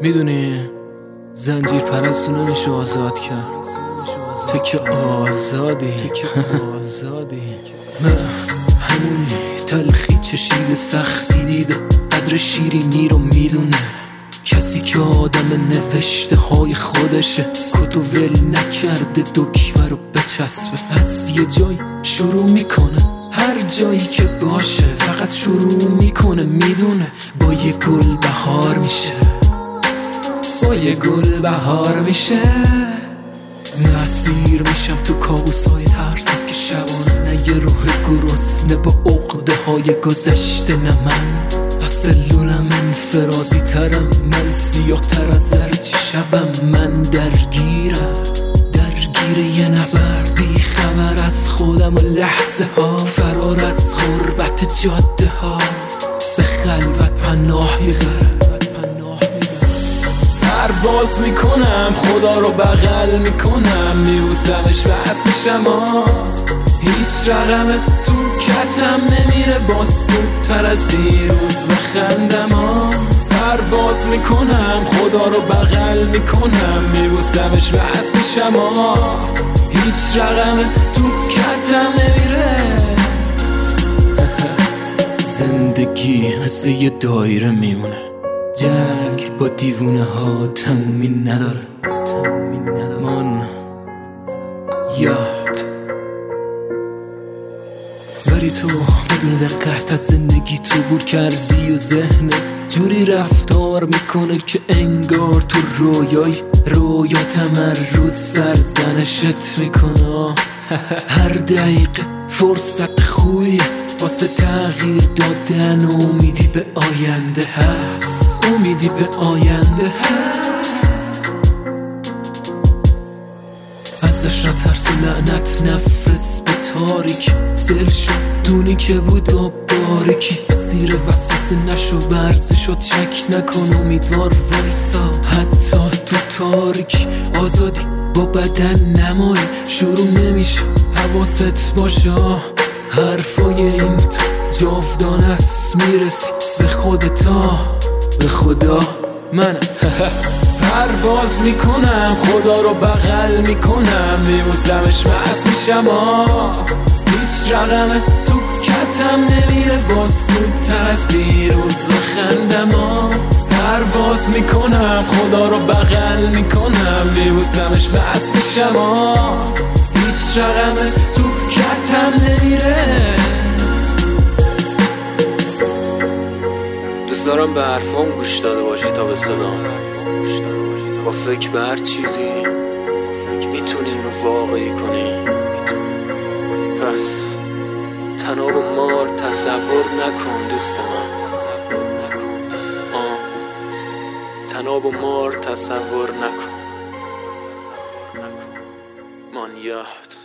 میدونی زنجیر پرستو نمیشه آزاد کرد، تو که آزادی من همونی تلخی چشید سختی دیده، قدر شیرینی رو میدونه کسی که آدم نوشته های خودشه، کتو ول نکرده دکمه رو بچسبه، از یه جای شروع میکنه هر جایی که باشه، فقط شروع میکنه میدونه با یه گل بهار میشه، با یه گل بهار میشه. اسیر میشم تو کابوسای ترسم که شبانه، نه یه روح گرسنه با عقده های گذشته، نه من سلولم انفرادی ترم، من سیاه تر از زرچی شبم، من درگیر یه نبرد، بی خبر از خودم و لحظه ها، فرار از غربت جاده ها، به خلوت پناه میبرم، پرواز میکنم خدا رو بغل میکنم، میبوسمش بس میشم هیچ رقم تو کتم نمیره با سودتر از دیروز بخندم پرواز میکنم خدا رو بغل میکنم، میبوسمش بس میشم هیچ رقم تو کتم نمیره. زندگی مثل یه دایره میمونه، جنگ با دیوونه ها تمومی نداره، من یاد ولی تو بدون دقت از زندگی تو بور کردی و ذهن جوری رفتار میکنه که انگار تو رویا تمرز سرزنشت میکنه هر دقیقه فرصت خوبیه واسه تغییر دادن، امیدی به آینده هست، امیدی به آینده هست. ازش نترس و لعنت نفرست به تاریک، سل شد دونی که بود و باریکی، اسیر وسوسه نشو برزه شد شک نکن، امیدوار وایسا حتی تو تاریک، آزادی با بدن نمایی شروع نمیشه، حواست باشه حرفای این تو جاودان است، میرسی به خودتا به خدا من پرواز میکنم خدا رو بغل میکنم، میبوسمش مست میشم هیچ رقم تو کتم نمیره با سودتر از دیروز خندم پرواز میکنم خدا رو بغل میکنم، میبوسمش مست میشم هیچ رقم تو کتم نمیره. دوست دارم به حرفام گوش داده باشی تا به صدام، با فکر به هر چیزی میتونی اینو واقعی کنی، پس تناب مار تصور نکن دوست من، تناب مار تصور نکن من یاد